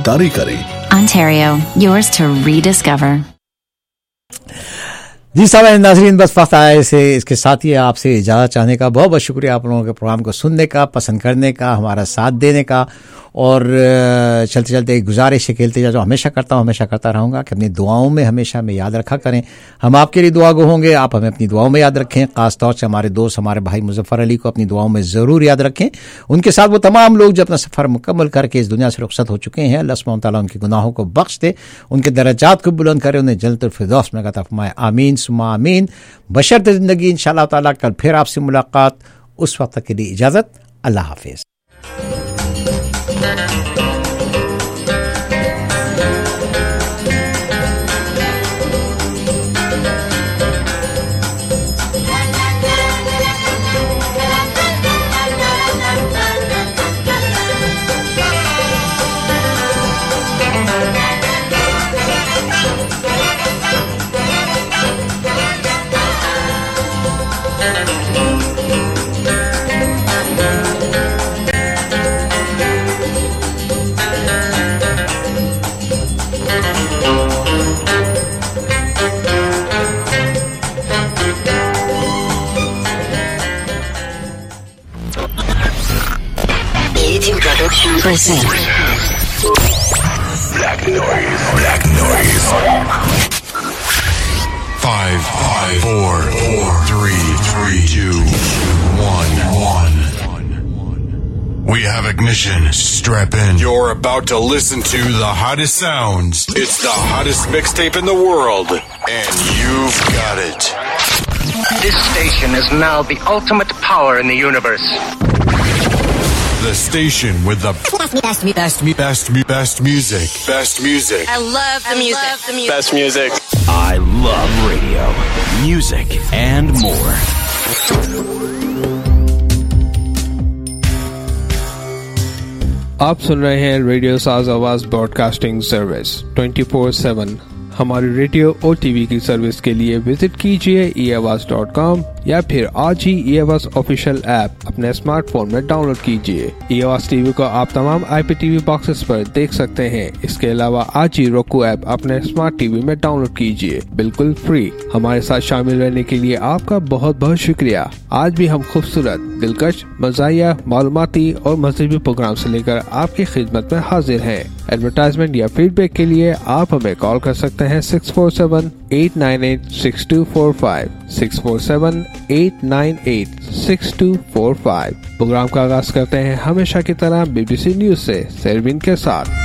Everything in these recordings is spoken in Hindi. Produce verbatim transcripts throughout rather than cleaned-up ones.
खरीदारी करें। Ontario, yours to rediscover. जी साहब नाज़रीन, बस वक्त आया इसे इसके साथ ही आपसे इजाज़त चाहने का। बहुत बहुत शुक्रिया आप लोगों के प्रोग्राम को सुनने का, पसंद करने का, हमारा साथ देने का। और चलते चलते एक गुजारिश है, खेलते जा जो हमेशा करता हूँ, हमेशा करता रहूँगा कि अपनी दुआओं में हमेशा हमें याद रखा करें। हम आपके लिए दुआ गो होंगे, आप हमें अपनी दुआओं में याद रखें। ख़ास तौर से हमारे दोस्त, हमारे भाई मुज़फ़्फ़र अली को अपनी दुआओं में ज़रूर याद रखें। उनके साथ वो तमाम लोग जो अपना सफ़र मुकम्मल करके इस दुनिया से रुखसत हो चुके हैं, अल्लाह सुब्हानहू तआला उनके गुनाहों को बख्श दे, उनके दर्जात को बुलंद करे, उन्हें जन्नतुल फिरदौस में अता फरमाए। आमीन सुम्मा आमीन। बशर्ते ज़िंदगी इंशाअल्लाह ताला कल फिर आपसे मुलाकात। उस वक्त तक के लिए इजाज़त, अल्लाह हाफ़िज़। Present. Black noise, black noise. Five, five, four, four, three, three, two, one, one. We have ignition. Strap in. You're about to listen to the hottest sounds. It's the hottest mixtape in the world, and you've got it. This station is now the ultimate power in the universe. The station with the best, best, best, best, best music. Best music. I love the music. Love the music. Best music. I love radio, music, and more. आप सुन रहे हैं radio Saaz Awaz broadcasting service twenty four seven. हमारी रेडियो और टीवी की सर्विस के लिए विजिट कीजिए ई आवाज डॉट कॉम या फिर आज ही ई आवाज ऑफिशियल ऐप अपने स्मार्टफोन में डाउनलोड कीजिए। ई आवाज टीवी को आप तमाम आईपीटीवी बॉक्सेस पर देख सकते हैं। इसके अलावा आज ही roku ऐप अपने स्मार्ट टीवी में डाउनलोड कीजिए, बिल्कुल फ्री। हमारे साथ शामिल रहने के लिए आपका बहुत बहुत शुक्रिया। आज भी हम खूबसूरत, दिलकश, मज़ाहिया, मालूमाती और मज़हबी प्रोग्राम से लेकर आपकी खिदमत में हाजिर हैं। एडवर्टाइजमेंट या फीडबैक के लिए आप हमें कॉल कर सकते हैं six four seven eight nine eight six two four five six four seven eight nine eight six two four five. Programme का आगाज करते हैं हमेशा की तरह बीबीसी न्यूज से सरवीन के साथ।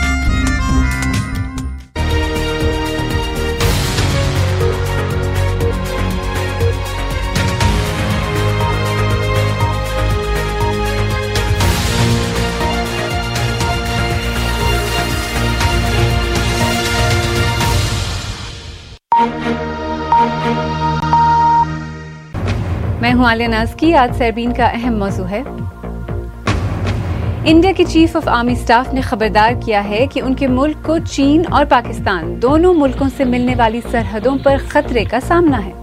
मैं हूं आलिया नाज की। आज सरबीन का अहम मौजू है, इंडिया के चीफ ऑफ आर्मी स्टाफ ने खबरदार किया है कि उनके मुल्क को चीन और पाकिस्तान दोनों मुल्कों से मिलने वाली सरहदों पर खतरे का सामना है।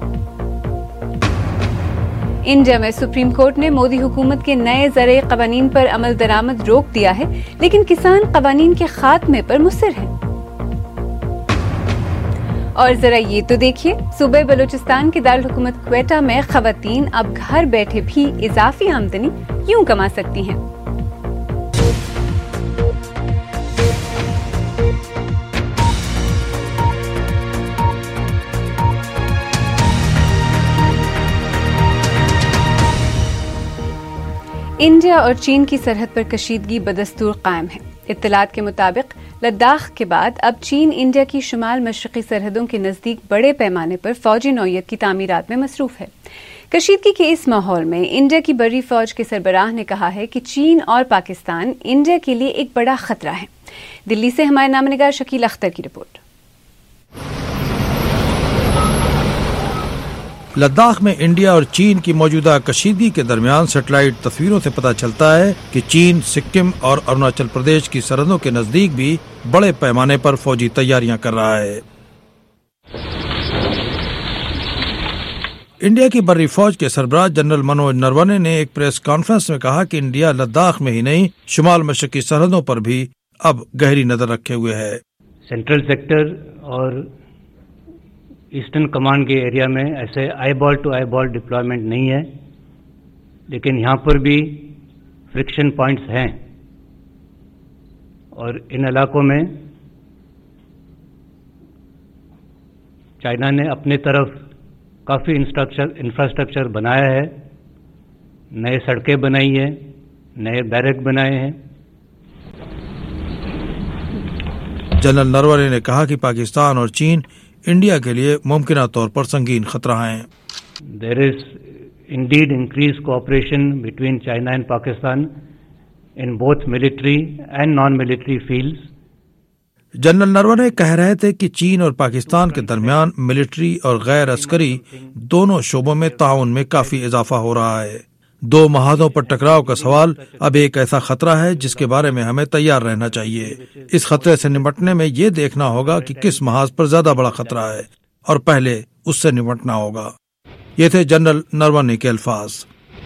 इंडिया में सुप्रीम कोर्ट ने मोदी हुकूमत के नए ज़रई क़वानीन पर अमल दरामद रोक दिया है, लेकिन किसान क़वानीन के खात्मे पर मुसिर हैं। और जरा ये तो देखिए, सूबे बलूचिस्तान के दारुल हुकूमत क्वेटा में खवातीन अब घर बैठे भी इजाफी आमदनी यूं कमा सकती हैं। इंडिया और चीन की सरहद पर कशीदगी बदस्तूर कायम है। इत्तलात के मुताबिक लद्दाख के बाद अब चीन इंडिया की शुमाल मशरकी सरहदों के नजदीक बड़े पैमाने पर फौजी नौयत की तामीरात में मसरूफ है। कशीदगी के इस माहौल में इंडिया की बड़ी फौज के सरबराह ने कहा है कि चीन और पाकिस्तान इंडिया के लिए एक बड़ा खतरा है। दिल्ली से हमारे नामनिगार शकील अख्तर की रिपोर्ट। लद्दाख में इंडिया और चीन की मौजूदा कशीदगी के दरमियान सैटेलाइट तस्वीरों से पता चलता है कि चीन सिक्किम और अरुणाचल प्रदेश की सरहदों के नजदीक भी बड़े पैमाने पर फौजी तैयारियां कर रहा है। इंडिया की बर्री फौज के सरबराह जनरल मनोज नरवणे ने एक प्रेस कॉन्फ्रेंस में कहा कि इंडिया लद्दाख में ही नहीं, शुमाल मशरकी सरहदों पर भी अब गहरी नजर रखे हुए है। सेंट्रल सेक्टर और ईस्टर्न कमांड के एरिया में ऐसे eyeball to eyeball deployment नहीं है, लेकिन यहाँ पर भी फ्रिक्शन पॉइंट्स हैं और इन इलाकों में चाइना ने अपने तरफ काफ़ी इंफ्रास्ट्रक्चर इंफ्रास्ट्रक्चर बनाया है, नए सड़कें बनाई है, नए बैरक बनाए हैं। जनरल नरवणे ने कहा कि पाकिस्तान और चीन इंडिया के लिए मुमकिन तौर पर संगीन खतरा हैं। There is indeed increase cooperation between China and Pakistan in both military and non military fields. General Naravane कह रहे थे कि चीन और पाकिस्तान के दरमियान मिलिट्री और गैर अस्करी दोनों शोबों में ताउन में काफी इजाफा हो रहा है। दो महाजों पर टकराव का सवाल अब एक ऐसा खतरा है जिसके बारे में हमें तैयार रहना चाहिए। इस खतरे से निपटने में ये देखना होगा कि किस महाज पर ज्यादा बड़ा खतरा है और पहले उससे निपटना होगा। ये थे जनरल नरवणे के अल्फाज।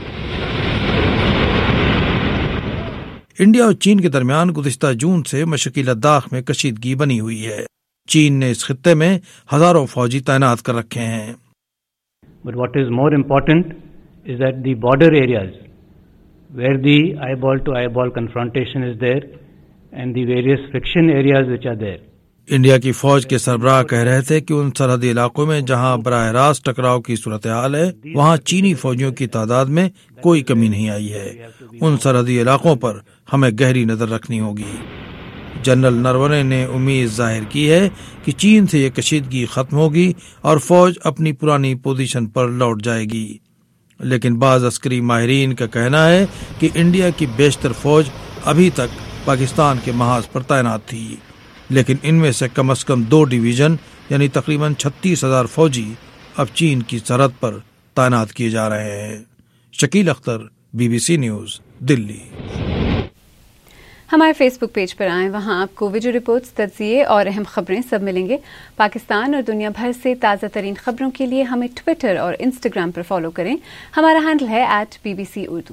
इंडिया और चीन के दरमियान गुज़िश्ता जून से मशरकी लद्दाख में कशीदगी बनी हुई है। चीन ने इस खित्ते में हजारों फौजी तैनात कर रखे हैं। But what is more important is that the border areas where the eyeball to eyeball confrontation is there and the various friction areas which are there. India की फौज के सरबराह कह रहे थे कि उन सरहदी इलाकों में जहां बराह रास्त टकराव की सूरत हाल है वहां चीनी फौजियों की तादाद में कोई कमी नहीं आई है। उन सरहदी इलाकों पर हमें गहरी नजर रखनी होगी। जनरल नरवणे ने उम्मीद जाहिर की है कि चीन से ये कशीदगी खत्म होगी और फौज अपनी पुरानी पोजीशन पर लौट जाएगी, लेकिन बाज अस्करी माहिरीन का कहना है कि इंडिया की बेशतर फौज अभी तक पाकिस्तान के महाज पर तैनात थी, लेकिन इनमें से कम से कम दो डिवीजन यानी तकरीबन छत्तीस हजार फौजी अब चीन की सरहद पर तैनात किए जा रहे हैं। Shakeel Akhtar, BBC news, Delhi. हमारे फेसबुक पेज पर आएं, वहां आपको वीडियो रिपोर्ट्स, तज्जिए और अहम खबरें सब मिलेंगे। पाकिस्तान और दुनिया भर से ताज़ा तरीन खबरों के लिए हमें ट्विटर और इंस्टाग्राम पर फॉलो करें। हमारा हैंडल है एट बीबीसी उर्दू।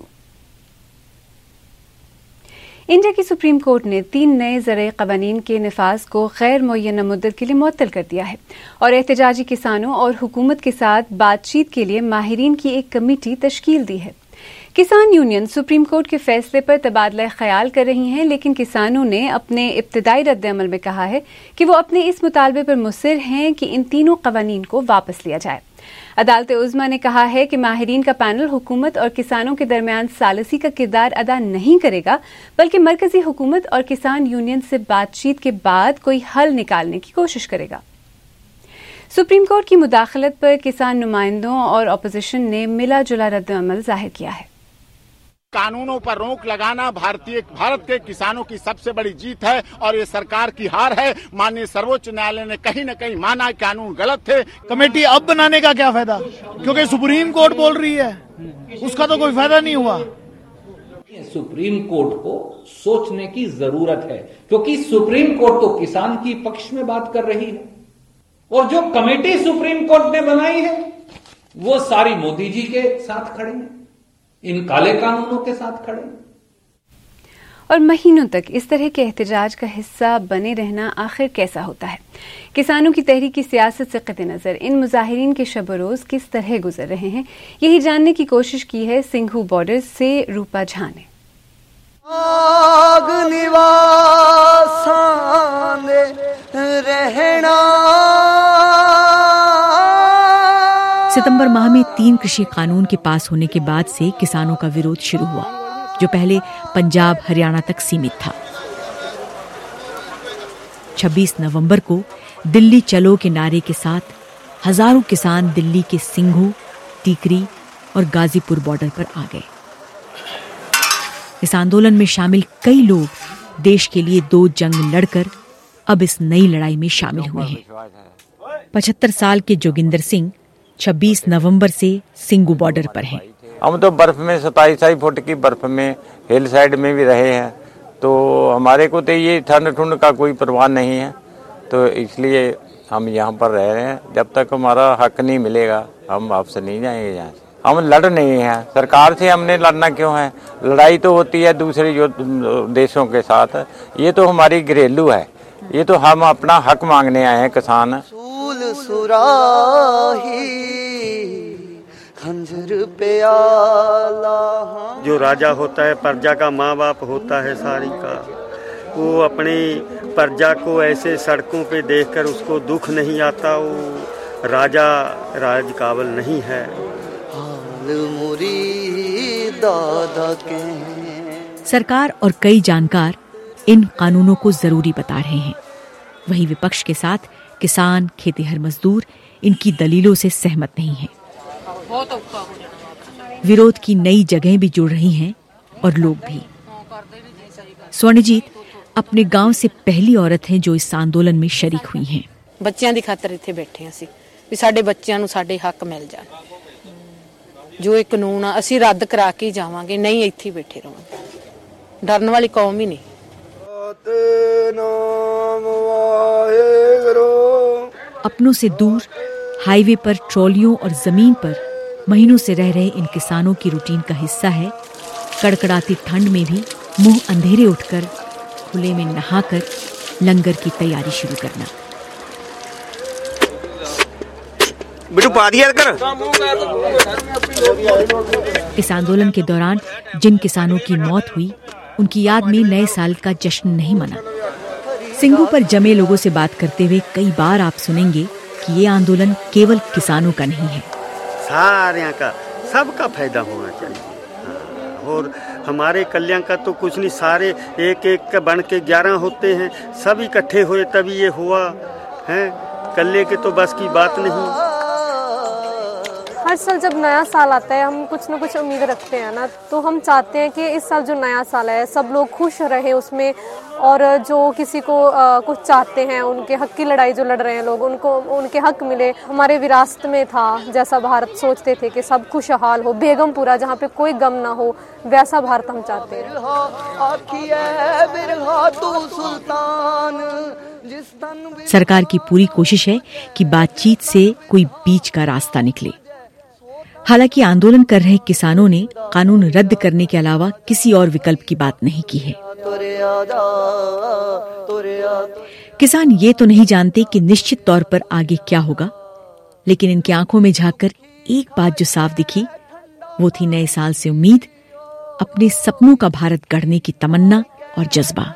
इंडिया की सुप्रीम कोर्ट ने तीन नए ज़रई क़वानीन के निफाज को गैर मुअय्यना मुद्दत के लिए मुअत्तल कर दिया है और एहतजाजी किसानों और हुकूमत के साथ बातचीत के लिए माहिरीन की एक कमेटी तश्कील दी है। किसान यूनियन सुप्रीम कोर्ट के फैसले पर तबादला ख्याल कर रही हैं, लेकिन किसानों ने अपने इब्तिदाई रद्द-ए-अमल में कहा है कि वो अपने इस मुतालबे पर मुसिर हैं कि इन तीनों क़वानीन को वापस लिया जाए। अदालत उज़्मा ने कहा है कि माहिरीन का पैनल हुकूमत और किसानों के दरमियान सालसी का किरदार अदा नहीं करेगा, बल्कि मरकजी हुकूमत और किसान यूनियन से बातचीत के बाद कोई हल निकालने की कोशिश करेगा। सुप्रीम कोर्ट की मुदाखलत पर किसान नुमाइंदों और अपोजिशन ने मिला जुला रद्द-ए-अमल जाहिर किया है। कानूनों पर रोक लगाना भारतीय भारत के किसानों की सबसे बड़ी जीत है और ये सरकार की हार है। माननीय सर्वोच्च न्यायालय ने कहीं न कहीं माना कानून गलत थे। कमेटी अब बनाने का क्या फायदा, क्योंकि सुप्रीम कोर्ट बोल रही है, उसका तो कोई फायदा नहीं हुआ। सुप्रीम कोर्ट को सोचने की जरूरत है, क्योंकि सुप्रीम कोर्ट तो किसान की पक्ष में बात कर रही है और जो कमेटी सुप्रीम कोर्ट ने बनाई है वो सारी मोदी जी के साथ खड़े हैं, इन काले कानूनों के साथ खड़े। और महीनों तक इस तरह के एहतजाज का हिस्सा बने रहना आखिर कैसा होता है? किसानों की तहरीक की सियासत से कते नजर इन मुजाहिरीन के शब रोज किस तरह गुजर रहे हैं, यही जानने की कोशिश की है सिंघू बॉर्डर से रूपा झा ने। सितंबर माह में तीन कृषि कानून के पास होने के बाद से किसानों का विरोध शुरू हुआ, जो पहले पंजाब हरियाणा तक सीमित था। छब्बीस नवंबर को दिल्ली चलो के नारे के साथ हजारों किसान दिल्ली के सिंघू, टीकरी और गाजीपुर बॉर्डर पर आ गए। इस आंदोलन में शामिल कई लोग देश के लिए दो जंग लड़कर अब इस नई लड़ाई में शामिल हुए हैं। पचहत्तर साल के जोगिंदर सिंह छब्बीस नवंबर से सिंघू बॉर्डर पर हैं। हम तो बर्फ में सताईस फुट की बर्फ में हिल साइड में भी रहे हैं, तो हमारे को तो ये ठंड ठंड का कोई परवाह नहीं है, तो इसलिए हम यहाँ पर रह रहे हैं। जब तक हमारा हक नहीं मिलेगा हम वापस नहीं जाएंगे यहाँ से। हम लड़ नहीं हैं, सरकार से हमने लड़ना क्यों है? लड़ाई तो होती है दूसरे जो देशों के साथ, ये तो हमारी घरेलू है, ये तो हम अपना हक मांगने आए हैं किसान। जो राजा होता है प्रजा का माँ बाप होता है सारी का, वो अपनी प्रजा को ऐसे सड़कों पे देखकर उसको दुख नहीं आता, वो राजा राज काबिल नहीं है। सरकार और कई जानकार इन कानूनों को जरूरी बता रहे हैं, वहीं विपक्ष के साथ किसान, खेतीहर मजदूर इनकी दलीलों से सहमत नहीं हैं। विरोध की नई जगहें भी जुड़ रही हैं और लोग भी। स्वर्णजीत अपने गांव से पहली औरत हैं जो इस आंदोलन में शरीक हुई हैं। ਬੱਚਿਆਂ ਦੀ ਖਾਤਰ ਇੱਥੇ ਬੈਠੇ ਅਸੀਂ ਵੀ ਸਾਡੇ ਬੱਚਿਆਂ ਨੂੰ ਸਾਡੇ ਹੱਕ ਮਿਲ ਜਾਣ, ਜੋ ਇਹ ਕਾਨੂੰਨ ਆ ਅਸੀਂ ਰੱਦ ਕਰਾ ਕੇ ਜਾਵਾਂਗੇ, ਨਹੀਂ ਇੱਥੇ ਬੈਠੇ ਰਹਾਂਗੇ, ਡਰਨ ਵਾਲੀ ਕੌਮ ਹੀ ਨਹੀਂ। अपनों से दूर हाईवे पर ट्रॉलियों और जमीन पर महीनों से रह रहे इन किसानों की रूटीन का हिस्सा है कड़कड़ाती ठंड में भी मुंह अंधेरे उठकर खुले में नहाकर लंगर की तैयारी शुरू करना। इस आंदोलन के दौरान जिन किसानों की मौत हुई उनकी याद में नए साल का जश्न नहीं मना। सिंघू पर जमे लोगों से बात करते हुए कई बार आप सुनेंगे कि ये आंदोलन केवल किसानों का नहीं है, सारे का सबका फायदा होना चाहिए। और हमारे कल्याण का तो कुछ नहीं, सारे एक एक का बन के ग्यारह होते हैं, सब इकट्ठे हुए तभी ये हुआ है, कल्ले के तो बस की बात नहीं। हर साल जब नया साल आता है हम कुछ न कुछ उम्मीद रखते हैं ना, तो हम चाहते हैं कि इस साल जो नया साल है सब लोग खुश रहे उसमें, और जो किसी को आ, कुछ चाहते हैं उनके हक की लड़ाई जो लड़ रहे हैं लोग, उनको उनके हक मिले। हमारे विरासत में था जैसा भारत सोचते थे कि सब खुशहाल हो, बेगमपुरा जहाँ पे कोई गम ना हो, वैसा भारत हम चाहते हैं। सरकार की पूरी कोशिश है कि बातचीत से कोई बीच का रास्ता निकले। हालांकि आंदोलन कर रहे किसानों ने कानून रद्द करने के अलावा किसी और विकल्प की बात नहीं की है। किसान ये तो नहीं जानते कि निश्चित तौर पर आगे क्या होगा, लेकिन इनकी आंखों में झांककर एक बात जो साफ दिखी वो थी नए साल से उम्मीद, अपने सपनों का भारत गढ़ने की तमन्ना और जज्बा।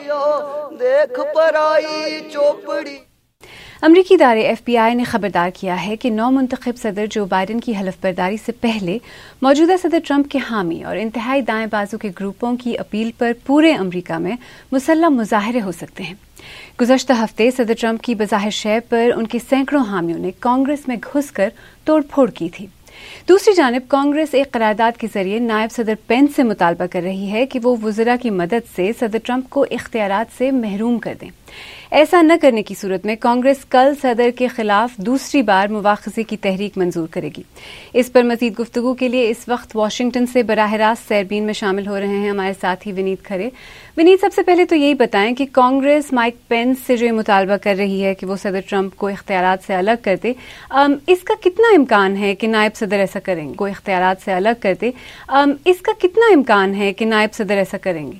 अमरीकी इदारे एफ बी आई ने खबरदार किया है कि नौ मुंतखब सदर जो बाइडन की हलफबरदारी से पहले मौजूदा सदर ट्रंप के हामी और इंतहाई दाएं बाजू के ग्रुपों की अपील पर पूरे अमरीका में मुसल्लह मुजाहरे हो सकते हैं। गुज़श्ता हफ्ते सदर ट्रंप की बज़ाहिर शय पर उनके सैकड़ों हामियों ने कांग्रेस में घुसकर तोड़फोड़ की थी। दूसरी जानिब कांग्रेस एक करारदाद के जरिए नायब सदर पेंस से मुतालबा कर रही है कि वो वज़रा की मदद से सदर ट्रंप को इख्तियारात से महरूम कर दें। ऐसा न करने की सूरत में कांग्रेस कल सदर के खिलाफ दूसरी बार मुवाख़ज़े की तहरीक मंजूर करेगी। इस पर मजीद गुफ्तगू के लिए इस वक्त वाशिंगटन से बराह रास्त सैरबीन में शामिल हो रहे हैं हमारे साथी विनीत खरे। विनीत, सबसे पहले तो यही बताएं कि कांग्रेस माइक पेंस से जो मुतालबा कर रही है कि वो सदर ट्रंप को इख्तियारात से अलग कर दे, इसका कितना इम्कान है कि नायब सदर ऐसा करेंगे? को इख्तियारात से अलग कर दे, इसका कितना इम्कान है कि नायब सदर ऐसा करेंगे?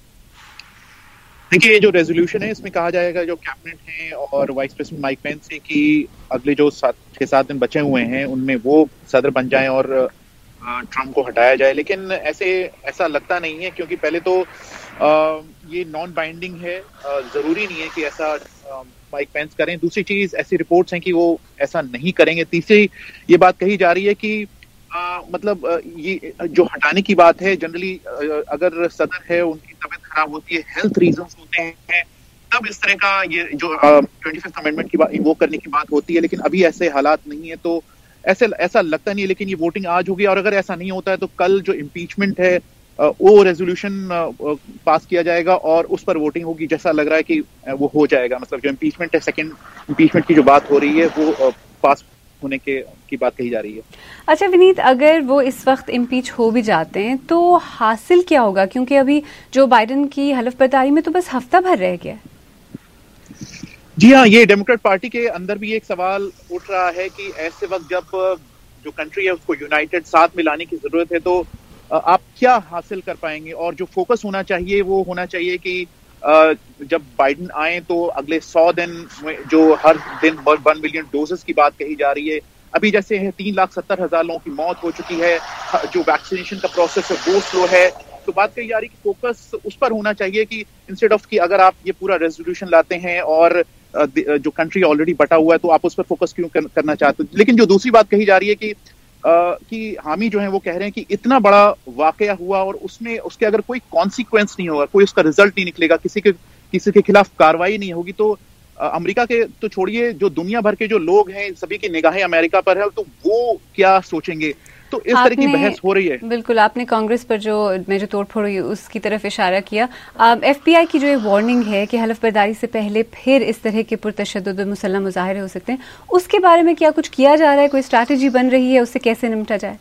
देखिए, ये जो रेजोल्यूशन है इसमें कहा जाएगा जो कैबिनेट है और वाइस प्रेसिडेंट माइक पेंस है कि अगले जो सात छह सात दिन बचे हुए हैं उनमें वो सदर बन जाएं और ट्रंप को हटाया जाए। लेकिन ऐसे ऐसा लगता नहीं है, क्योंकि पहले तो आ, ये नॉन बाइंडिंग है, आ, जरूरी नहीं है कि ऐसा माइक पेंस करें। दूसरी चीज, ऐसी रिपोर्ट्स हैं कि वो ऐसा नहीं करेंगे। तीसरी ये बात कही जा रही है कि आ, मतलब आ, ये जो हटाने की बात है, जनरली अगर सदर है उनकी तबीयत खराब होती है, हेल्थ रीजंस होते हैं, तब इस तरह का ये जो ट्वेंटी फिफ्थ अमेंडमेंट की बात वो करने की बात होती है। लेकिन अभी ऐसे हालात नहीं है, तो ऐसे ऐसा लगता नहीं है। लेकिन ये वोटिंग आज होगी और अगर ऐसा नहीं होता है तो कल जो इम्पीचमेंट है वो रेजोल्यूशन पास किया जाएगा और उस पर वोटिंग होगी। जैसा लग रहा है कि वो हो जाएगा, मतलब जो इम्पीचमेंट है, सेकंड इम्पीचमेंट की जो बात हो रही है वो पास होने के की बात कही जा रही है। अच्छा विनीत, अगर वो इस वक्त इम्पीच हो भी जाते हैं तो हासिल क्या होगा? क्योंकि अभी जो बाइडन की हलफबरदारी में तो बस हफ्ता भर रह गया। जी हाँ, ये डेमोक्रेट पार्टी के अंदर भी एक सवाल उठ रहा है कि ऐसे वक्त जब जो कंट्री है उसको यूनाइटेड साथ में लाने की जरूरत है, तो आप क्या हासिल कर पाएंगे? और जो फोकस होना चाहिए वो होना चाहिए कि जब बाइडेन आए तो अगले सौ दिन में जो हर दिन वन मिलियन डोजेस की बात कही जा रही है, अभी जैसे है तीन लाख सत्तर हजार लोगों की मौत हो चुकी है, जो वैक्सीनेशन का प्रोसेस है वो स्लो है, तो बात कही जा रही है कि फोकस उस पर होना चाहिए कि इंस्टेड ऑफ कि अगर आप ये पूरा रेजोल्यूशन लाते हैं और जो कंट्री ऑलरेडी बटा हुआ है तो आप उस पर फोकस क्यों करना चाहते हो। लेकिन जो दूसरी बात कही जा रही है कि Uh, कि हामी जो है वो कह रहे हैं कि इतना बड़ा वाकया हुआ और उसमें उसके अगर कोई कॉन्सिक्वेंस नहीं होगा, कोई उसका रिजल्ट नहीं निकलेगा, किसी के किसी के खिलाफ कार्रवाई नहीं होगी, तो uh, अमेरिका के तो छोड़िए, जो दुनिया भर के जो लोग हैं सभी की निगाहें अमेरिका पर है, तो वो क्या सोचेंगे? तो इस तरह की बहस हो रही है। बिल्कुल, आपने कांग्रेस पर जो में जो तोड़फोड़ हुई उसकी तरफ इशारा किया। एफबीआई की जो ये वार्निंग है कि हलफ बर्दारी से पहले फिर इस तरह के पुरतशद्दुद मुसल्लह मुजाहिरे हो सकते हैं, उसके बारे में क्या कुछ किया जा रहा है? कोई स्ट्रैटेजी बन रही है, उससे कैसे निपटा जाए?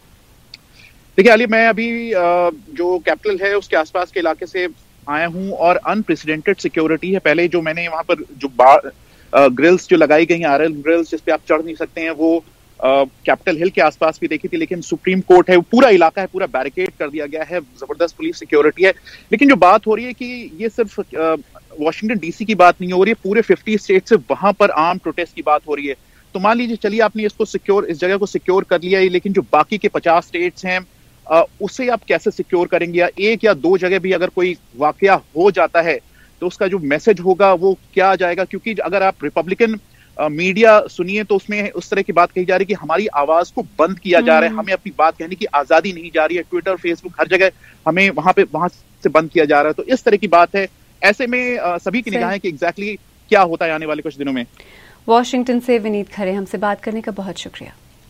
देखिए आलिया, मैं अभी जो कैपिटल है उसके आसपास के इलाके से आया हूँ और अनप्रेसिडेंटेड सिक्योरिटी है। पहले जो मैंने वहां पर जो बार ग्रिल्स जो लगाई गई हैं, आर एल ग्रिल्स जिसपे आप चढ़ नहीं सकते हैं, वो कैपिटल हिल के आसपास भी देखी थी, लेकिन सुप्रीम कोर्ट है, पूरा इलाका है पूरा बैरिकेड कर दिया गया है, जबरदस्त पुलिस सिक्योरिटी है। लेकिन जो बात हो रही है कि ये सिर्फ वॉशिंगटन डीसी की बात नहीं हो रही है, पूरे फिफ्टी स्टेट से वहां पर आर्म प्रोटेस्ट की बात हो रही है। तो मान लीजिए चलिए आपने इसको सिक्योर इस जगह को सिक्योर कर लिया है, लेकिन जो बाकी के पचास स्टेट्स हैं उसे आप कैसे सिक्योर करेंगे? या एक या दो जगह भी अगर कोई वाकया हो जाता है तो उसका जो मैसेज होगा वो क्या जाएगा? क्योंकि अगर आप रिपब्लिकन मीडिया सुनिए तो उसमें उस तरह की बात कही जा रही है कि हमारी आवाज को बंद किया जा रहा है, हमें अपनी बात कहने की आजादी नहीं जा रही है, ट्विटर फेसबुक हर जगह हमें वहां पे वहां से बंद किया जा रहा है। तो इस तरह की बात है। ऐसे में आ, सभी की निगाहें कि एग्जैक्टली क्या होता है आने वाले कुछ दिनों में। वॉशिंगटन से विनीत खरे, हमसे बात करने का बहुत शुक्रिया।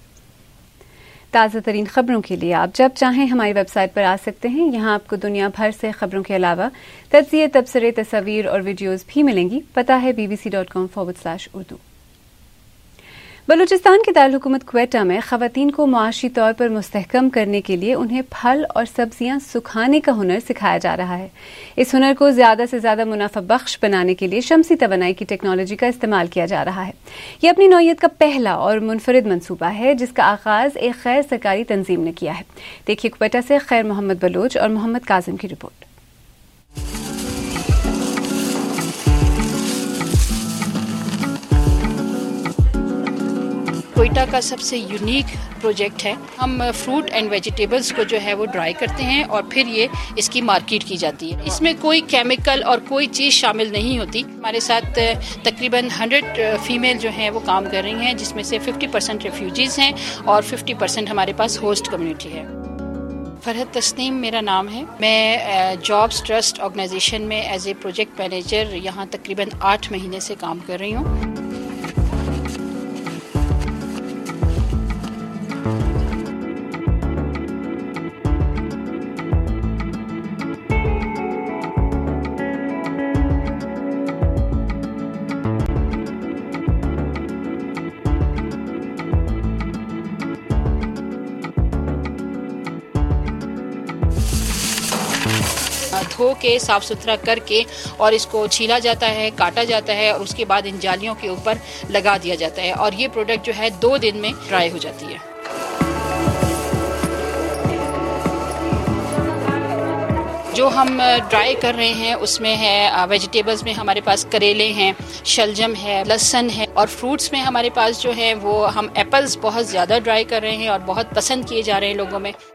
ताज़ा तरीन खबरों के लिए आप जब चाहें हमारी वेबसाइट पर आ सकते हैं। यहाँ आपको दुनिया भर से खबरों के अलावा तज्ज़िये, तबसरे, तस्वीर और वीडियोस भी मिलेंगी। पता है B B C dot com forward slash Urdu. Balochistan के दारुल हुकूमत क्वेटा में ख़वातीन को मुआशी तौर पर मुस्तहकम करने के लिए उन्हें फल और सब्जियां सुखाने का हुनर सिखाया जा रहा है। इस हुनर को ज्यादा से ज्यादा मुनाफा बख्श बनाने के लिए शमसी तवानाई की टेक्नोलॉजी का इस्तेमाल किया जा रहा है। यह अपनी नौइयत का पहला और मुनफरिद मनसूबा है जिसका आगाज एक गैर सरकारी तंजीम ने किया है। देखिए क्वेटा से खैर मोहम्मद बलोच और मोहम्मद काजिम की रिपोर्ट। क्वेटा का सबसे यूनिक प्रोजेक्ट है। हम फ्रूट एंड वेजिटेबल्स को जो है वो ड्राई करते हैं और फिर ये इसकी मार्केट की जाती है। इसमें कोई केमिकल और कोई चीज़ शामिल नहीं होती। हमारे साथ तकरीबन हंड्रेड फीमेल जो हैं वो काम कर रही हैं, जिसमें से फिफ्टी परसेंट रेफ्यूजीज़ हैं और फिफ्टी परसेंट हमारे पास होस्ट कम्युनिटी है। फरहत तस्नीम मेरा नाम है। मैं जॉब्स ट्रस्ट ऑर्गेनाइजेशन में एज ए प्रोजेक्ट मैनेजर यहाँ तकरीबन आठ महीने से काम कर रही हूँ। धो के साफ सुथरा करके और इसको छीला जाता है, काटा जाता है और उसके बाद इन जालियों के ऊपर लगा दिया जाता है और ये प्रोडक्ट जो है दो दिन में ड्राई हो जाती है। जो हम ड्राई कर रहे हैं उसमें है वेजिटेबल्स में हमारे पास करेले हैं, शलजम है, लहसुन है और फ्रूट्स में हमारे पास जो है वो हम एप्पल्स बहुत ज़्यादा ड्राई कर रहे हैं और बहुत पसंद किए जा रहे हैं लोगों में।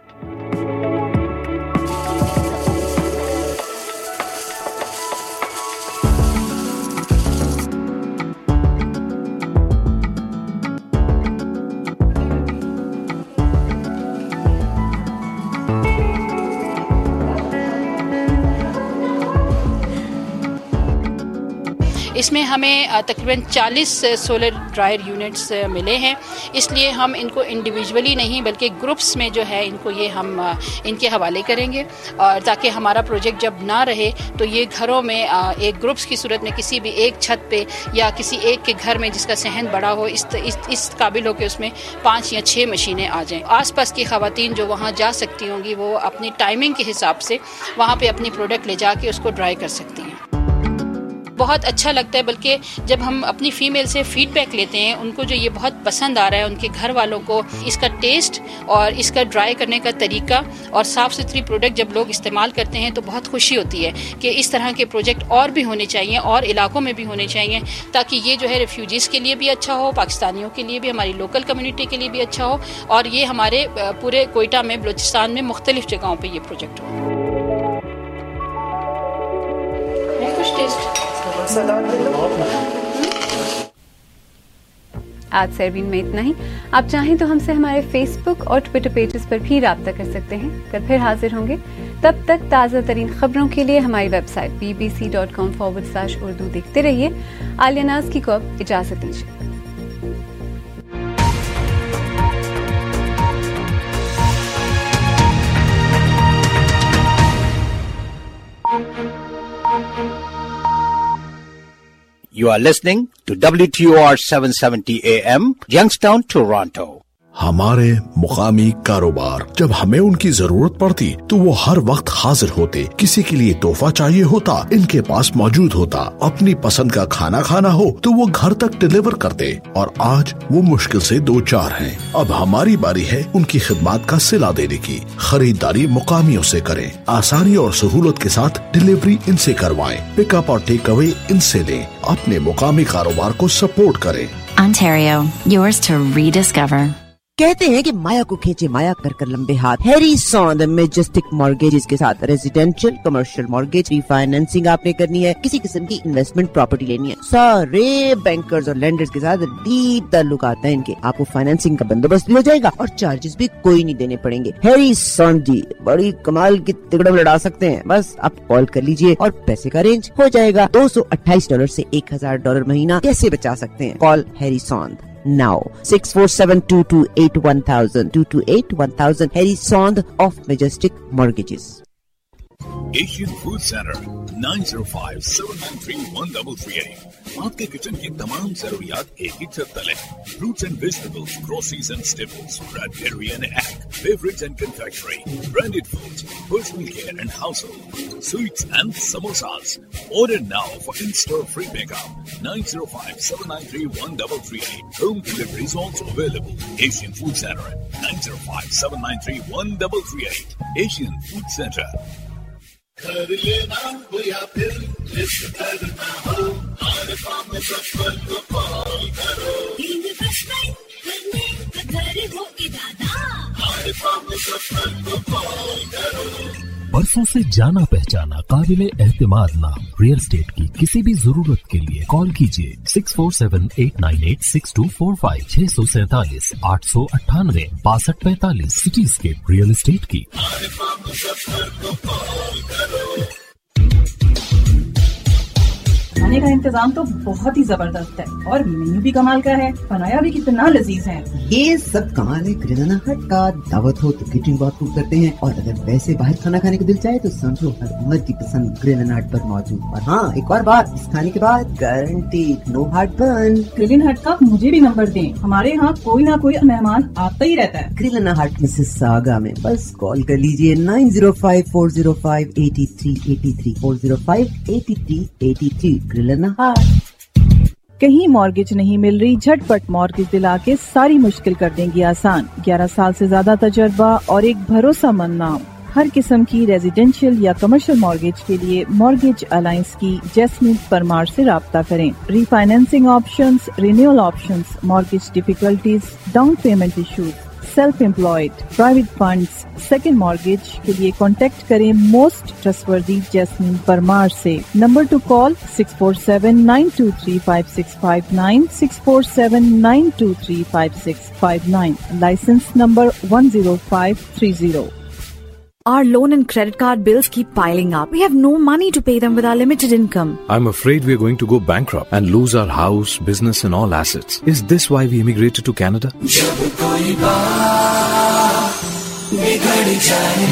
इसमें हमें तकरीबन चालीस सोलर ड्रायर यूनिट्स मिले हैं, इसलिए हम इनको इंडिविजुअली नहीं बल्कि ग्रुप्स में जो है इनको ये हम इनके हवाले करेंगे और ताकि हमारा प्रोजेक्ट जब ना रहे तो ये घरों में एक ग्रुप्स की सूरत में किसी भी एक छत पे या किसी एक के घर में जिसका सहन बड़ा हो इस इस, इस काबिल हो कि उसमें पाँच या छः मशीनें आ जाएं। आसपास की ख़वातीन जो वहाँ जा सकती होंगी वो अपनी टाइमिंग के हिसाब से वहाँ पर अपनी प्रोडक्ट ले जाके उसको ड्राई कर सकती हैं। बहुत अच्छा लगता है। बल्कि जब हम अपनी फीमेल से फीडबैक लेते हैं, उनको जो ये बहुत पसंद आ रहा है, उनके घर वालों को इसका टेस्ट और इसका ड्राई करने का तरीका और साफ सुथरी प्रोडक्ट जब लोग इस्तेमाल करते हैं तो बहुत खुशी होती है कि इस तरह के प्रोजेक्ट और भी होने चाहिए और इलाकों में भी होने चाहिए, ताकि ये जो है रेफ्यूजीज़ के लिए भी अच्छा हो, पाकिस्तानियों के लिए भी, हमारी लोकल कम्युनिटी के लिए भी अच्छा हो, और ये हमारे पूरे कोयटा में, बलूचिस्तान में मुख्तलिफ जगहों पर ये प्रोजेक्ट हो। कुछ टेस्ट आज सरवीन में इतना ही। आप चाहें तो हमसे हमारे फेसबुक और ट्विटर पेजेस पर भी राब्ता कर सकते हैं। कल फिर हाजिर होंगे, तब तक ताज़ा तरीन खबरों के लिए हमारी website B B C dot com forward slash Urdu देखते रहिए। आलिया नाज की को अब इजाजत दीजिए। You are listening to W T O R seven seventy A M, Youngstown, Toronto. हमारे मुकामी कारोबार जब हमें उनकी जरूरत पड़ती तो वो हर वक्त हाजिर होते। किसी के लिए तोहफा चाहिए होता, इनके पास मौजूद होता। अपनी पसंद का खाना खाना हो तो वो घर तक डिलीवर करते। और आज वो मुश्किल से दो चार हैं। अब हमारी बारी है उनकी खिदमत का सिला देने की। खरीदारी मुकामियों से करें, आसानी और सहूलत के साथ डिलीवरी इनसे करवाएं, पिकअप और टेक अवे इनसे लें। अपने मुकामी कारोबार को सपोर्ट करें। Ontario, yours to rediscover. कहते हैं कि माया को खींचे माया कर कर लंबे हाथ। हैरी सॉन्द मैजेस्टिक मॉर्गेजेस के साथ रेजिडेंशियल, कमर्शियल मॉर्गेज, रिफाइनेंसिंग आपने करनी है, किसी किस्म की इन्वेस्टमेंट प्रॉपर्टी लेनी है, सारे बैंकर्स और लेंडर्स के साथ डीप ताल्लुकात हैं इनके। आपको फाइनेंसिंग का बंदोबस्त भी हो जाएगा और चार्जेस भी कोई नहीं देने पड़ेंगे। हैरी सॉन्द जी बड़ी कमाल की तिगड़म लड़ा सकते हैं। बस आप कॉल कर लीजिए और पैसे का अरेंज हो जाएगा। दो सौ अट्ठाईस डॉलर से एक हजार डॉलर महीना कैसे बचा सकते हैं? Call Harry Sondh now six four seven two two eight one thousand two two eight one thousand Harry Sond of Majestic Mortgages. Asian Food Center nine zero five seven nine three one three three eight. आपके किचन की तमाम जरूरियात एक ही छत तले। Fruits and vegetables, groceries and staples, bread, dairy and egg, beverages and confectionery, branded foods, personal care and household, sweets and samosas. Order now for in-store free pickup. nine zero five seven nine three one three three eight. Home delivery is also available. Asian Food Center nine zero five seven nine three one three three eight. Asian Food Center. कर लेना हो या फिर लिस्ट करना हो, हर काम में सफल को कॉल करो। इन्वेस्टमेंट करने का घर हो इरादा, हर काम में सफल को कॉल करो। बरसों से जाना पहचाना काबिले एहतिमाद नाम रियल एस्टेट की किसी भी जरूरत के लिए कॉल कीजिए six four seven eight nine eight six two four five छह सौ सैतालीस आठ सौ अट्ठानवे बासठ पैंतालीस सिटीस्केप रियल एस्टेट की। खाने का इंतजाम तो बहुत ही जबरदस्त है और मेन्यू भी कमाल का है, बनाया भी कितना लजीज है। ये सब कमाल है ग्रिलाना हट का। दावत हो तो किचन बहुत खूब करते हैं, और अगर वैसे बाहर खाना खाने को दिल चाहे तो समझो हर उम्र की पसंद ग्रिलाना हट पर मौजूद। और हाँ, एक और बात, इस खाने के बाद guarantee no heartburn. Grillana Hut का मुझे भी नंबर दें, हमारे यहाँ कोई ना कोई मेहमान आता ही रहता है। ग्रिलाना हट मिसिसागा में बस कॉल कर लीजिए nine zero five four zero five eighty three eighty three four zero five eighty three eighty three. कहीं मॉर्गेज नहीं मिल रही, झटपट मॉर्गेज दिला के सारी मुश्किल कर देंगी आसान। ग्यारह साल से ज्यादा तजर्बा और एक भरोसेमंद नाम। हर किस्म की रेजिडेंशियल या कमर्शियल मॉर्गेज के लिए मॉर्गेज अलायंस की जैस्मीन परमार से राब्ता करें। Refinancing options, renewal options, mortgage difficulties, down payment issues, self employed, private funds, second mortgage के लिए कॉन्टेक्ट करें मोस्ट ट्रस्टवर्दी जैस्मीन परमार से। Number to call six four seven nine two three five six five nine six four seven nine two three five six five nine. Licence number one zero five three zero. Our loan and credit card bills keep piling up. We have no money to pay them with our limited income. I'm afraid we're going to go bankrupt and lose our house, business and all assets. Is this why we immigrated to Canada? जब कोई बात बिगड़ जाए,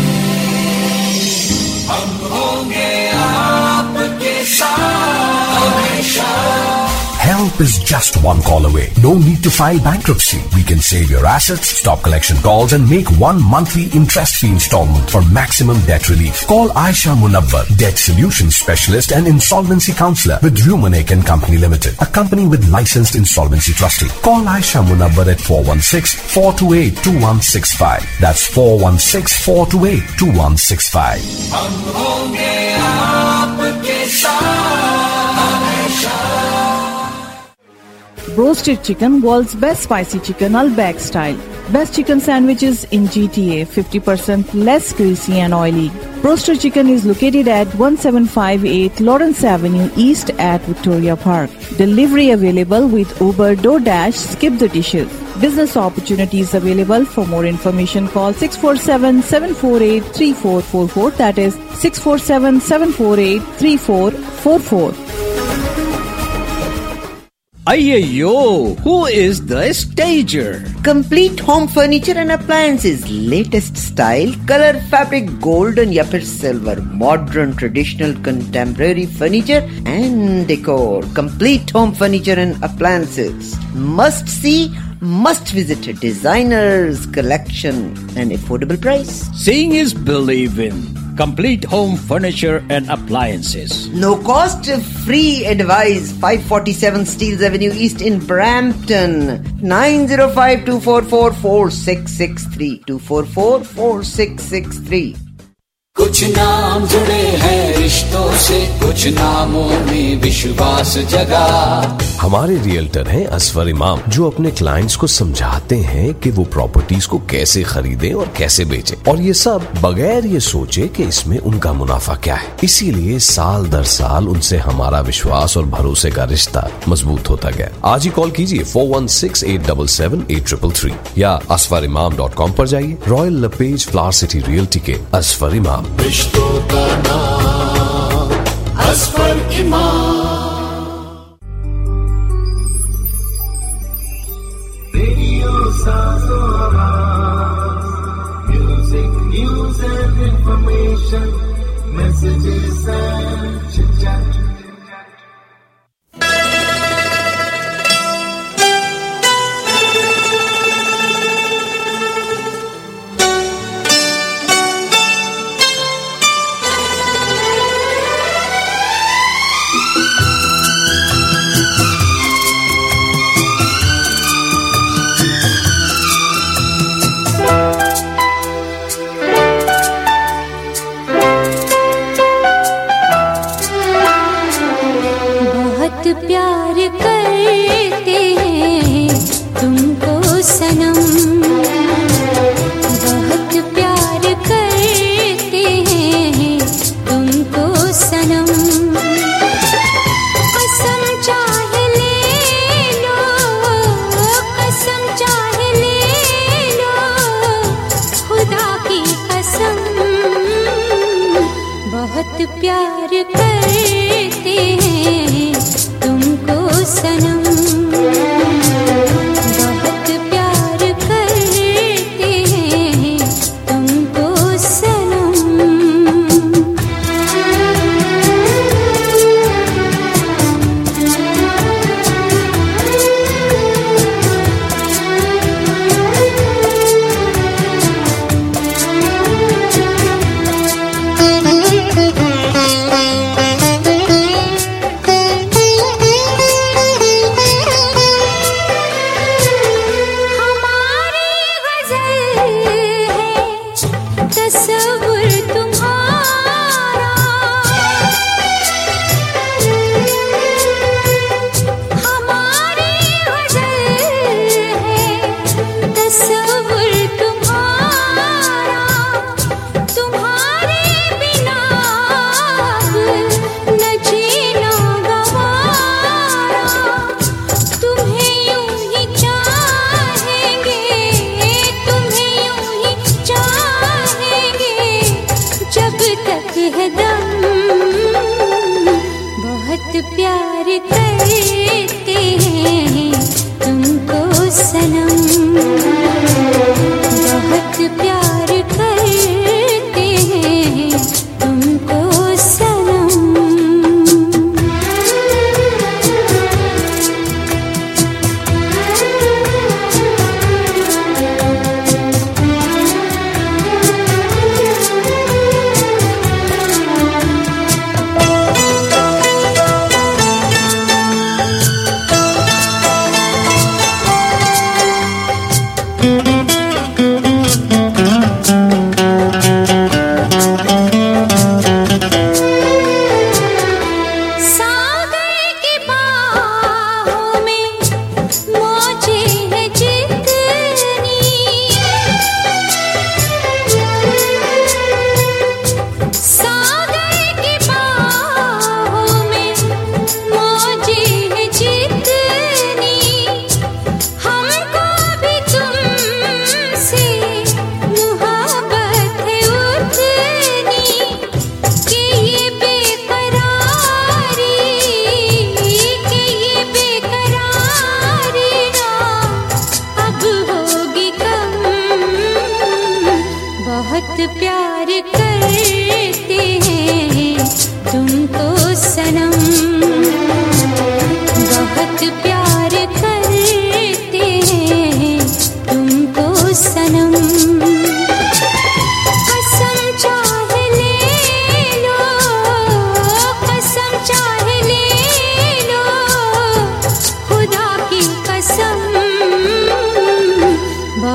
हम होंगे आपके साथ हमेशा। Help is just one call away. No need to file bankruptcy. We can save your assets, stop collection calls and make one monthly interest-free installment for maximum debt relief. Call Aisha Munawwar, Debt Solutions Specialist and Insolvency Counselor with Rumanek and Company Limited, a company with licensed insolvency trustee. Call Aisha Munawwar at four one six, four two eight, two one six five. That's four one six, four two eight, two one six five. हम होंगे आपके साथ हमेशा। Roasted chicken, world's best spicy chicken, Al-Bag style. Best chicken sandwiches in G T A, fifty percent less greasy and oily. Roasted chicken is located at seventeen fifty-eight Lawrence Avenue East at Victoria Park. Delivery available with Uber, DoorDash, Skip the Dishes. Business opportunities available. For more information, call six four seven, seven four eight, three four four four. That is six four seven, seven four eight, three four four four. Ayyo, who is the stager? Complete Home Furniture and Appliances, latest style, color, fabric, golden या फिर silver, modern, traditional, contemporary furniture and decor. Complete Home Furniture and Appliances. Must see, must visit. Designers collection and affordable price. Seeing is believing. Complete Home Furniture and Appliances. No cost, free advice. five forty-seven Steeles Avenue East in Brampton. nine zero five, two four four, four six six three. two four four, four six six three. कुछ नाम जुड़े हैं रिश्तों से, कुछ नामों में विश्वास जगा। हमारे रियल्टर हैं असफर इमाम, जो अपने क्लाइंट्स को समझाते हैं कि वो प्रॉपर्टीज को कैसे खरीदें और कैसे बेचें, और ये सब बगैर ये सोचे कि इसमें उनका मुनाफा क्या है। इसीलिए साल दर साल उनसे हमारा विश्वास और भरोसे का रिश्ता मजबूत होता गया। आज ही कॉल कीजिए four one six eight seven seven eight three three या असफर इमाम डॉट कॉम पर जाइए। Royal LePage Flower City realty के असफर इमाम। रिश्तों का नाम असफर इमाम। रेडियो सासो आवाज, music news and information, messages and chit chat.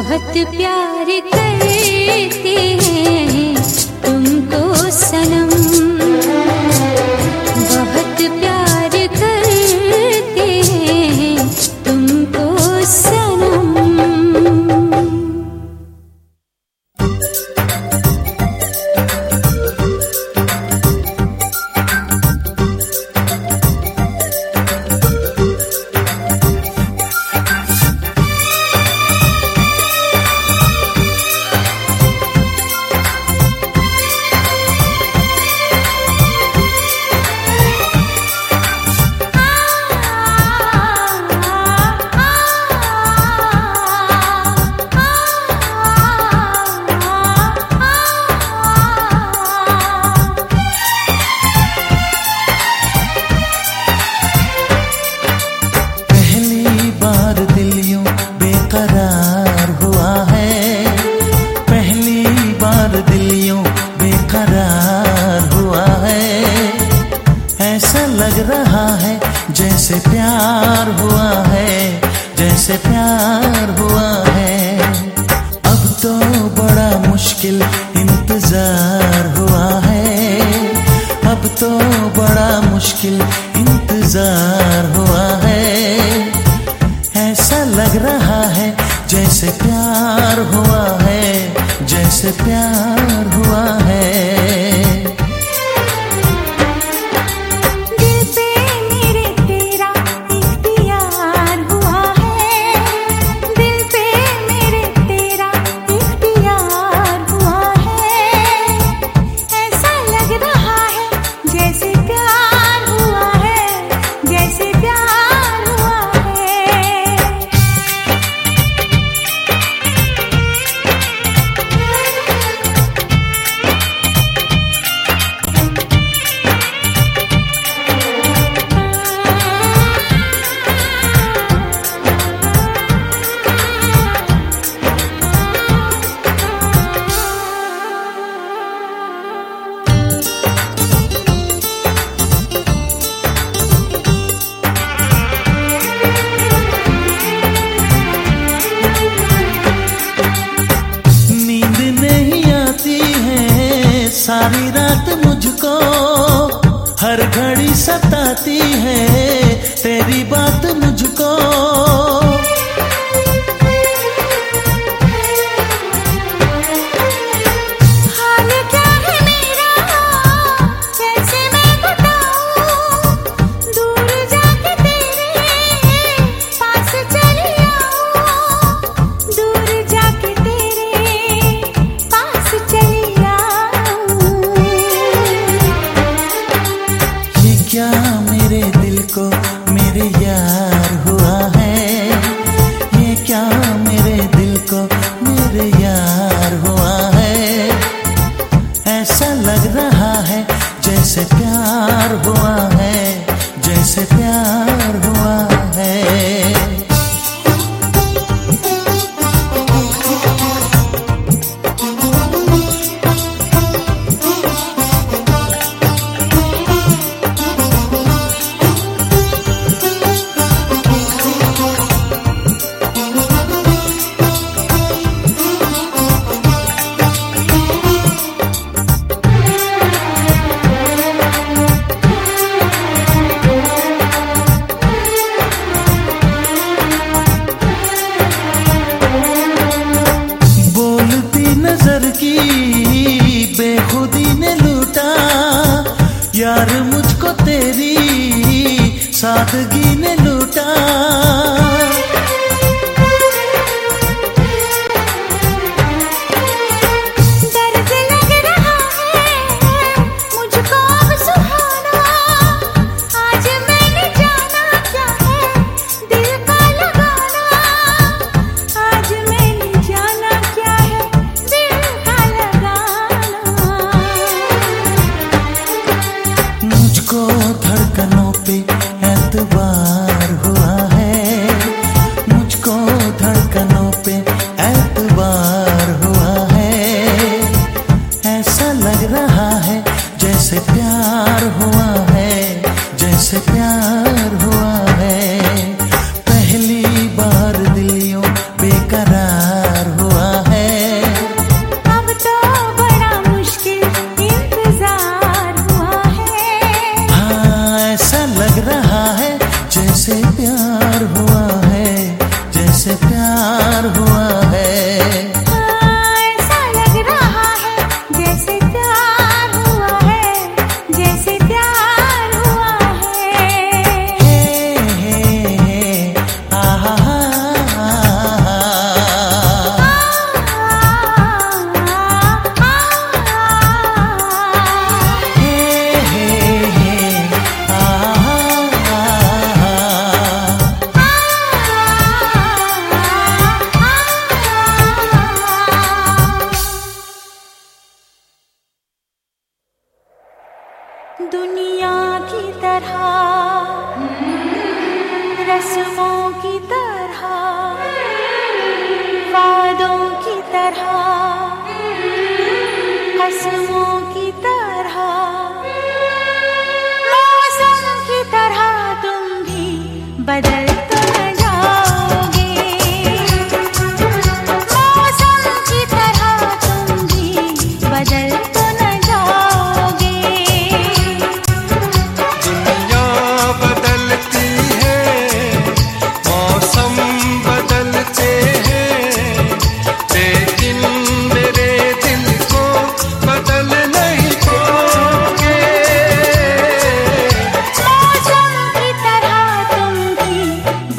बहुत प्यार करते हैं तुमको सनम, बहुत प्यार करते हैं तुमको सनम। धड़कनों पे एतबार हुआ है, जैसे प्यार हुआ है, जैसे प्यार हुआ है। ऐसा लग रहा है जैसे प्यार हुआ है, जैसे प्यार हुआ है। हे हे हे आहा दुनिया की तरह, रस्मों की तरह, वादों की तरह, कसमों की तरह, मौसम की तरह तुम भी बदल तो न जाओगे। मौसम की तरह तुम भी बदल तो न जाओगे। दुनिया बदलती है, मौसम बदलते हैं, लेकिन मेरे दिल को बदल नहीं पाओगे। मौसम की तरह तुम भी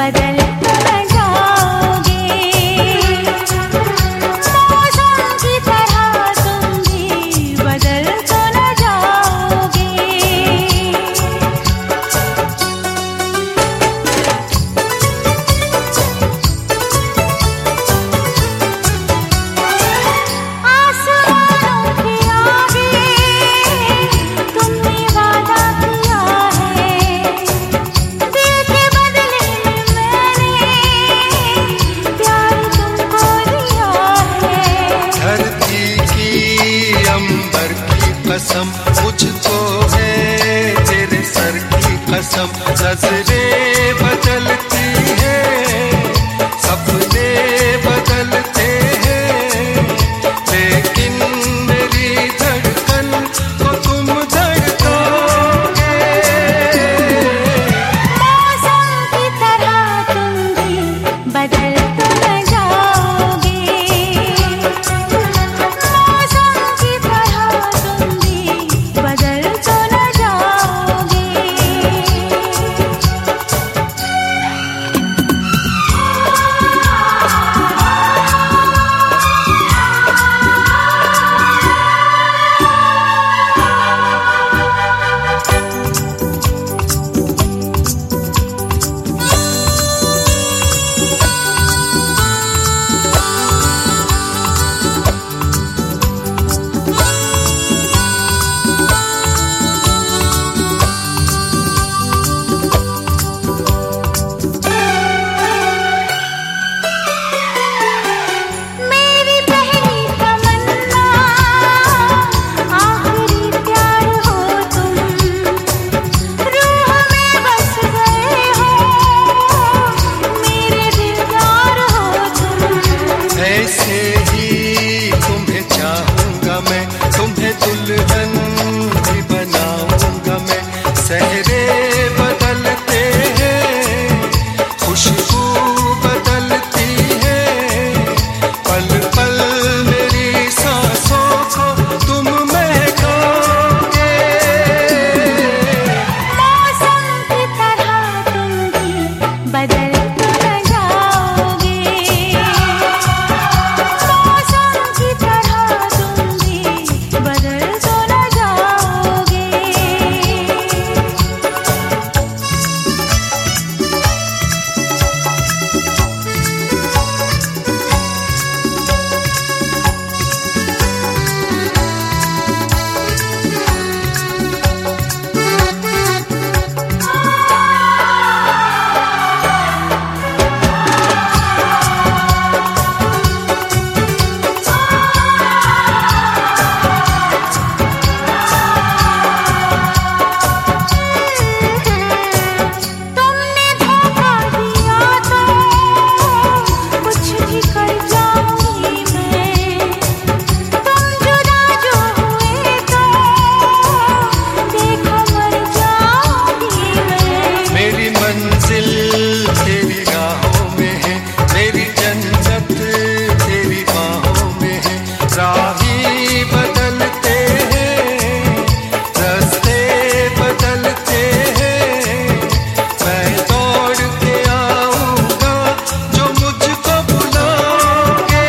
तेरी राहों में है, मेरी जन्नत तेरी बाहों में है। राही बदलते हैं, रास्ते बदलते हैं, मैं दौड़ के आऊंगा जो मुझको बुलाओगे।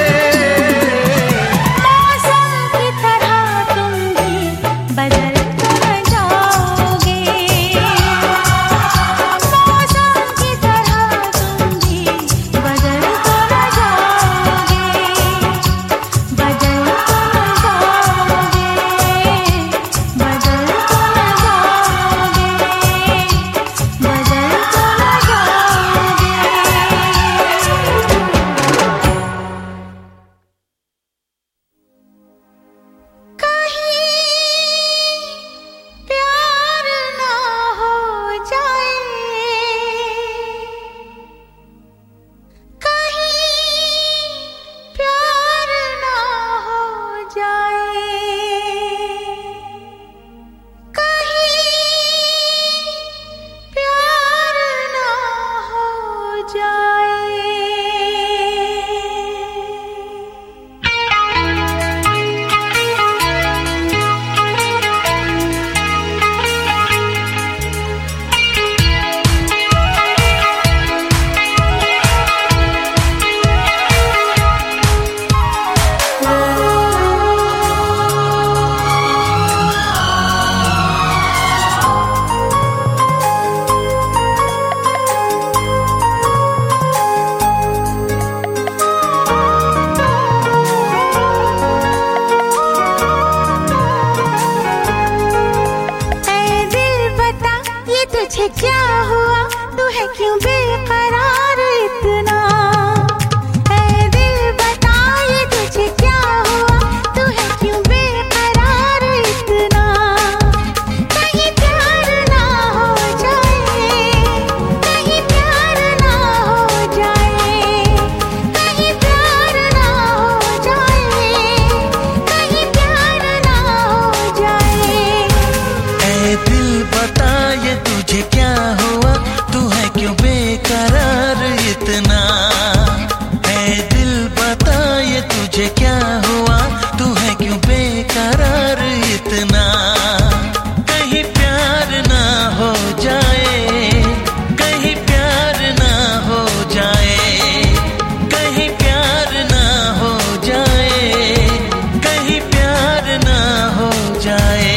मौसम की तरह तुम भी बदल कर जाओगे, मौसम की तरह तुम भी बदल कर जाओगे, बदल कर जाओगे, बदल कर जाओगे, बदल कर जाओगे। प्यार ना हो जाए, कहीं प्यार ना हो जाए, कहीं प्यार ना हो जाए। ऐ दिल बता ये तुझे क्या हुआ, तू है क्यों बेकरार इतना। ऐ दिल बता ये तुझे क्या हुआ, तू है क्यों बेकरार इतना। कहीं प्यार ना हो जाए, कहीं प्यार ना हो जाए, कहीं प्यार ना हो जाए, कहीं प्यार ना हो जाए। ऐ दिल बता ये तुझे क्या हुआ, तू है क्यों बेकरार इतना। ऐ दिल बता ये तुझे क्या हुआ, तू है क्यों बेकरार इतना। कहीं प्यार ना हो जाए, कहीं प्यार ना हो जाए, कहीं प्यार ना हो जाए, कहीं प्यार ना हो जाए।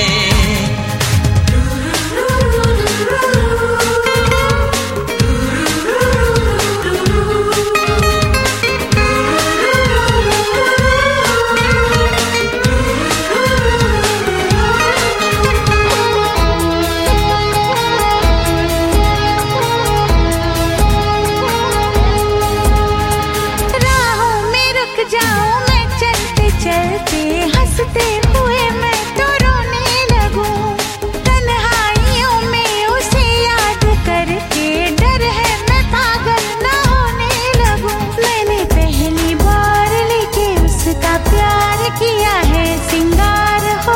राहों में रुक जाऊं मैं चलते चलते, हंसते हुए मैं तो रोने लगूं। तन्हाइयों में उसे याद करके डर है मैं पागल ना होने लगूं। मैंने पहली बार लेके उसका प्यार किया है सिंगार हो।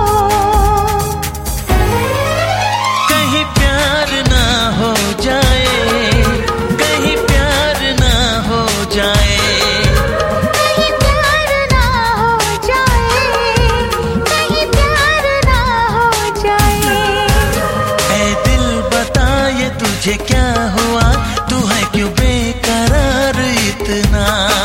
कहीं प्यार ना हो जाए, कहीं प्यार ना हो जाए, कहीं प्यार ना हो जाए, कहीं प्यार ना हो जाए। ऐ दिल बता ये तुझे क्या हुआ, तू है क्यों बेकरार इतना।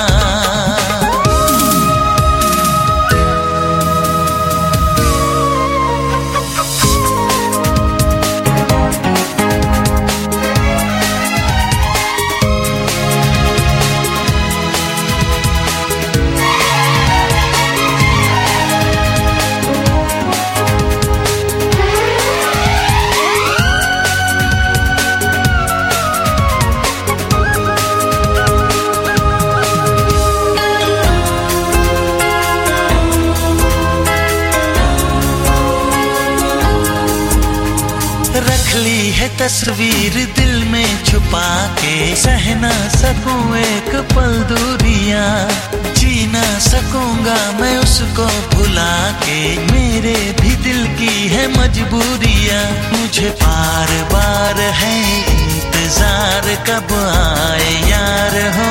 रख ली है तस्वीर दिल में छुपा के, सह ना सकूं एक पल दूरियां, जी ना सकूंगा मैं उसको भुला के। मेरे भी दिल की है मजबूरियां, मुझे बार बार है इंतजार कब आए यार हो।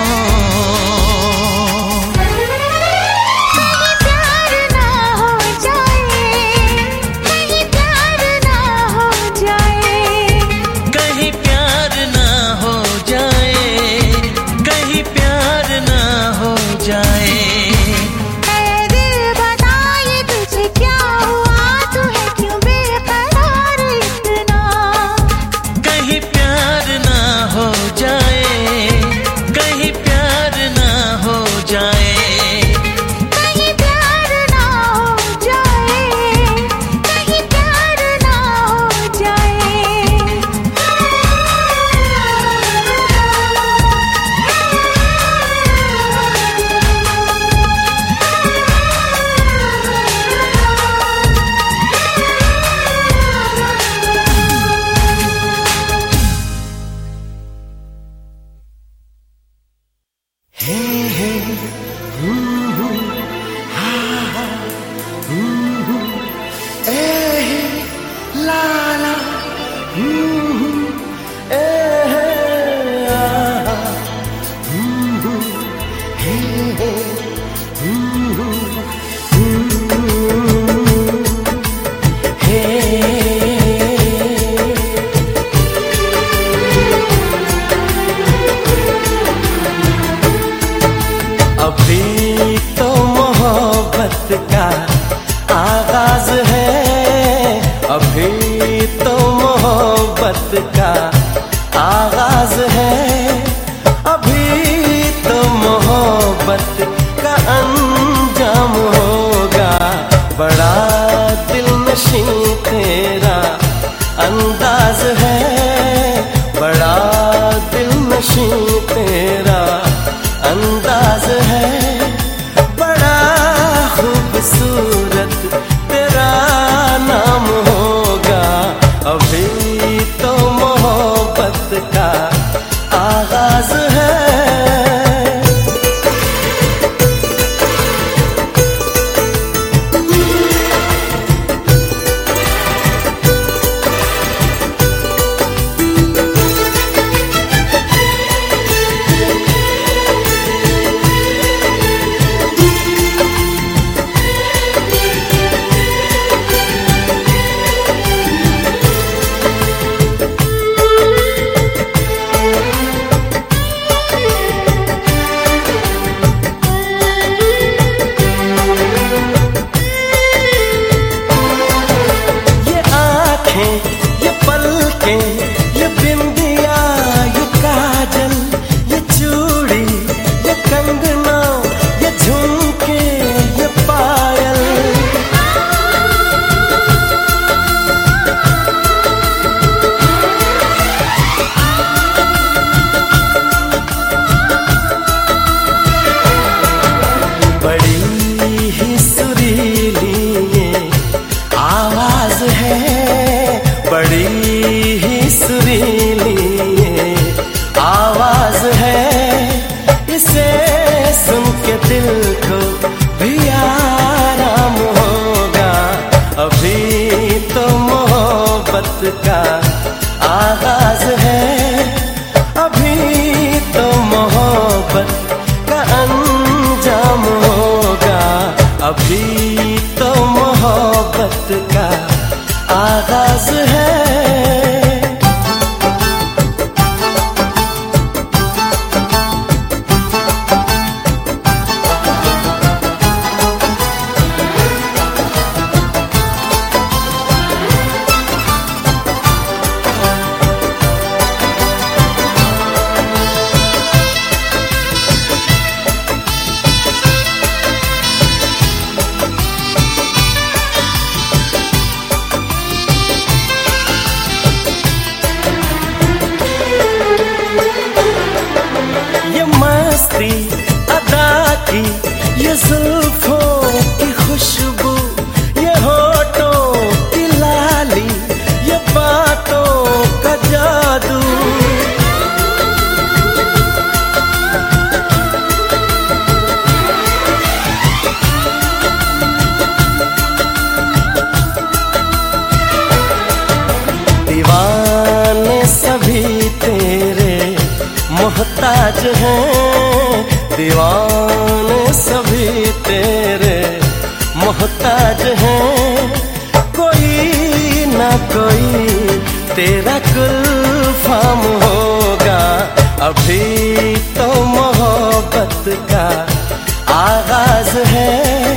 मोहताज हैं, दीवाने सभी तेरे मोहताज हैं। कोई ना कोई तेरा कुलफाम होगा, अभी तो मोहब्बत का आगाज है,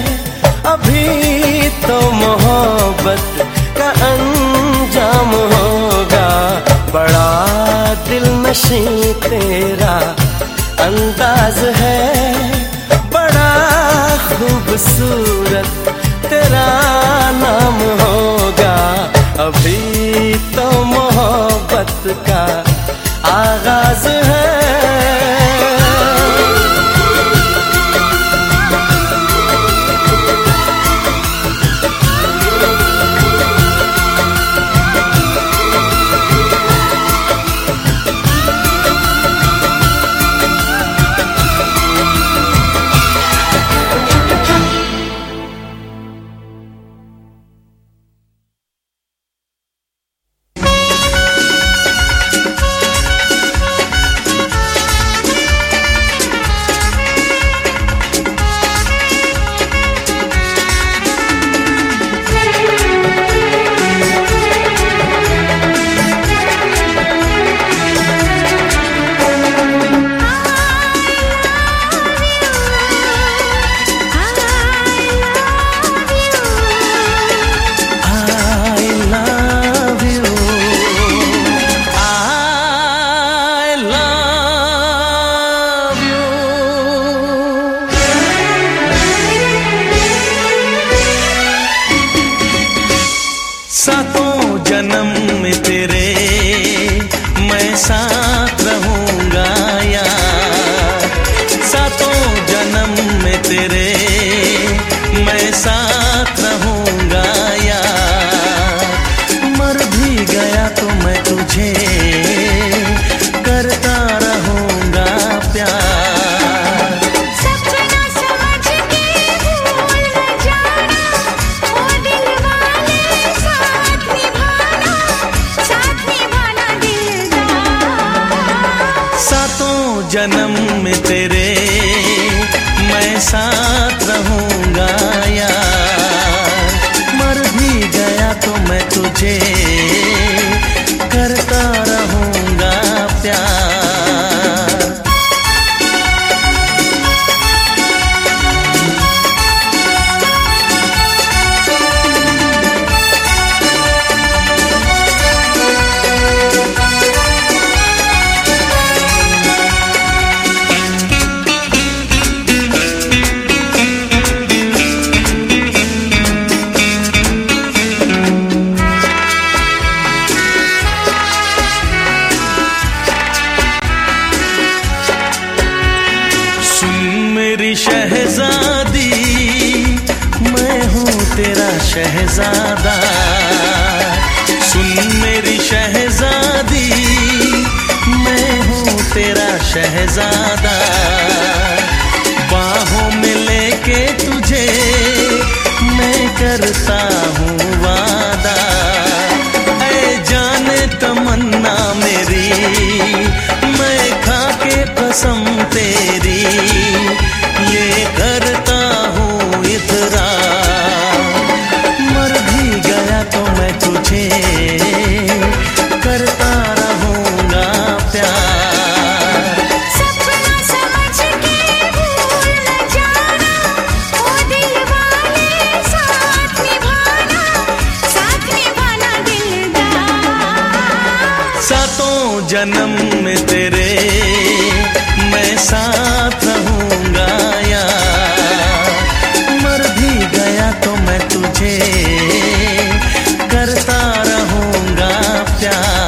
अभी तो मोहब्बत का अंजाम होगा। बड़ा दिल नशीं तेरा अंदाज है, बड़ा खूबसूरत तेरा नाम होगा, अभी तो मोहब्बत का आगाज है। जन्म में तेरे मैं साथ रहूंगा यार, मर भी गया तो मैं तुझे करता रहूंगा प्यार। शहजादी मैं हूँ तेरा शहजादा, सुन मेरी शहजादी मैं हूँ तेरा शहजादा, बाहों में लेके तुझे मैं करता हूँ वादा। ऐ जाने तमन्ना मेरी मैं खा के कसम तेरी ये करता हूँ इतरार, मर भी गया तो मैं तुझे करता रहूंगा प्यार। सपना समझ के भूल न जाना, ओ दिल वाले साथ निभाना, साथ निभाना दिलदार। सातों जन्म में तेरे मैं साथ रहूंगा यार, मर भी गया तो मैं तुझे करता रहूंगा प्यार।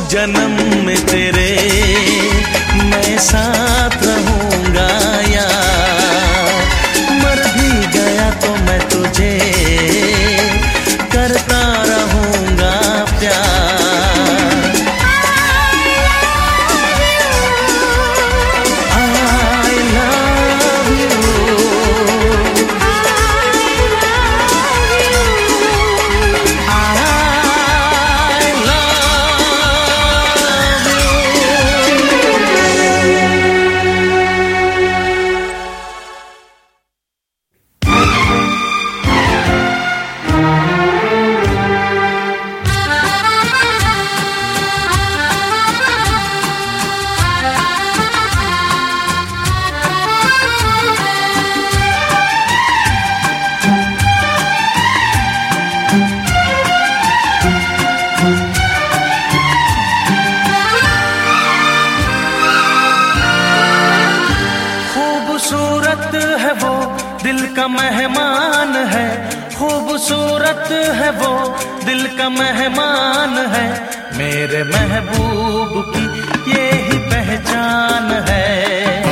जन्म में तेरे मैं साथ रहूंगा यार, मर भी गया तो मैं तुझे करता रहूंगा प्यार। मेहमान है, खूबसूरत है वो दिल का मेहमान है, मेरे महबूब की ये ही पहचान है।